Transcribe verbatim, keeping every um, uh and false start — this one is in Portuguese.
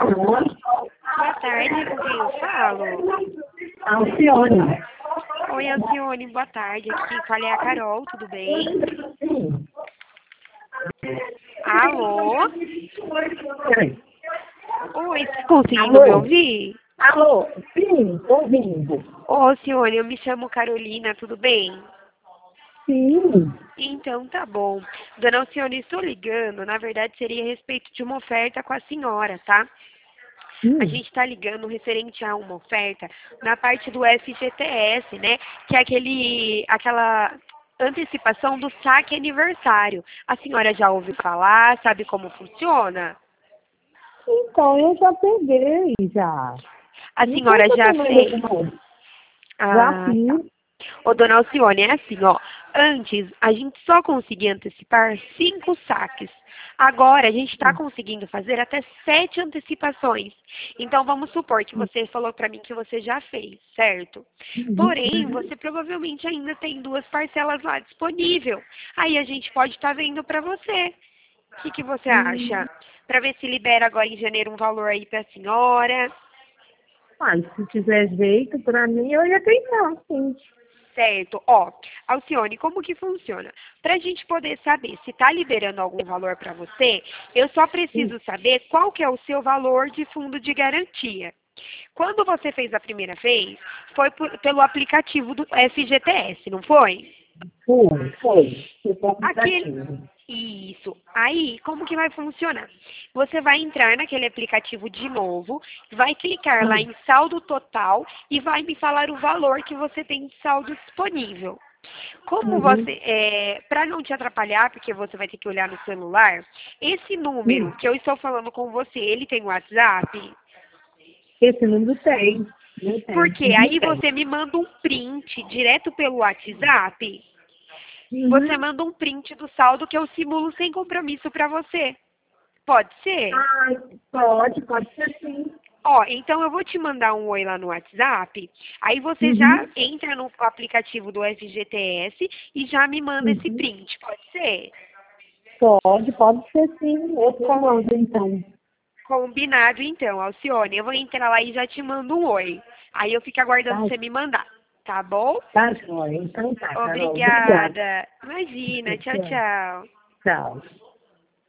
Alô? Boa tarde, com quem eu falo? Alcione. Oi, Alcione, boa tarde. Aqui quem fala é a Carol, tudo bem? Sim. Alô? Peraí. Oi, tá conseguindo me Alô? ouvir? Alô? Sim, tô ouvindo. Ô, Alcione, eu me chamo Carolina, tudo bem? Sim. Então, tá bom. Dona Alcione, estou ligando, na verdade seria a respeito de uma oferta com a senhora, tá? A Sim. gente está ligando referente a uma oferta na parte do F G T S, né? Que é aquele, aquela antecipação do saque aniversário. A senhora já ouviu falar? Sabe como funciona? Então, eu já peguei, já. A Não sei senhora se eu já também fez? não. Já Ah, tá. fiz. Ô, dona Alcione, é assim, ó. Antes, a gente só conseguia antecipar cinco saques. Agora, a gente está conseguindo fazer até sete antecipações. Então, vamos supor que você falou para mim que você já fez, certo? Porém, você provavelmente ainda tem duas parcelas lá disponível. Aí a gente pode estar vendo para você. O que, que você Hum. acha? Para ver se libera agora em janeiro um valor aí para a senhora. Mas se tiver jeito, pra mim, eu ia tentar, sim. Certo. Ó, Alcione, como que funciona? Para a gente poder saber se está liberando algum valor para você, eu só Sim. preciso saber qual que é o seu valor de fundo de garantia. Quando você fez a primeira vez, foi por- pelo aplicativo do F G T S, não foi? Foi, foi. Foi pro Aquele. aplicativo. Isso. Aí, como que vai funcionar? Você vai entrar naquele aplicativo de novo, vai clicar lá Sim. em saldo total e vai me falar o valor que você tem de saldo disponível. Como Uhum. você, é, para não te atrapalhar, porque você vai ter que olhar no celular, esse número Sim. que eu estou falando com você, ele tem WhatsApp? Esse número tem. Não tem. Porque Uhum, aí tem. você me manda um print direto pelo WhatsApp. Você Uhum. manda um print do saldo que eu simulo sem compromisso para você. Pode ser? Ah, pode, pode ser sim. Ó, então eu vou te mandar um oi lá no WhatsApp, aí você já Uhum. entra no aplicativo do F G T S e já me manda esse Uhum. print, pode ser? Pode, pode ser sim. Eu te Com- mando então. Combinado então, Alcione. Eu vou entrar lá e já te mando um oi. Aí eu fico aguardando Tá, você me mandar, tá bom? tá, joia. Então tá, Carol. Obrigada. Obrigada. Imagina, tchau, Tchau. tchau. Tchau.